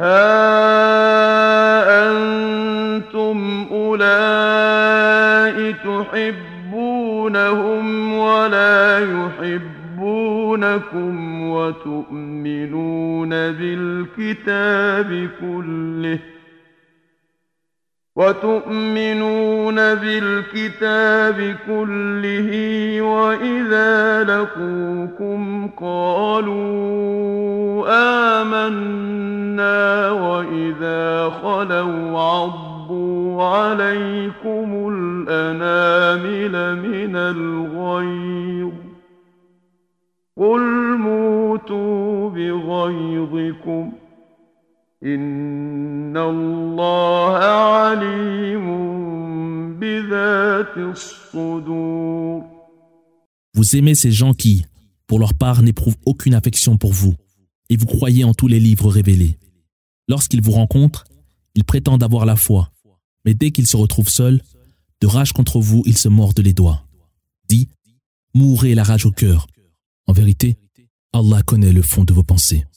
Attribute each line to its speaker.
Speaker 1: ها أنتم أولئك تحبونهم ولا يحبونكم وتؤمنون بالكتاب كله وإذا لقوكم قالوا آمنا وإذا خلوا عضوا عليكم الأنامل من الغيظ قل موتوا بغيظكم إن الله عليم بذات الصدور.
Speaker 2: Vous aimez ces gens qui, pour leur part, n'éprouvent aucune affection pour vous, et vous croyez en tous les livres révélés. Lorsqu'ils vous rencontrent, ils prétendent avoir la foi, mais dès qu'ils se retrouvent seuls, de rage contre vous, ils se mordent les doigts. Dis, mourrez la rage au cœur. En vérité, Allah connaît le fond de vos pensées.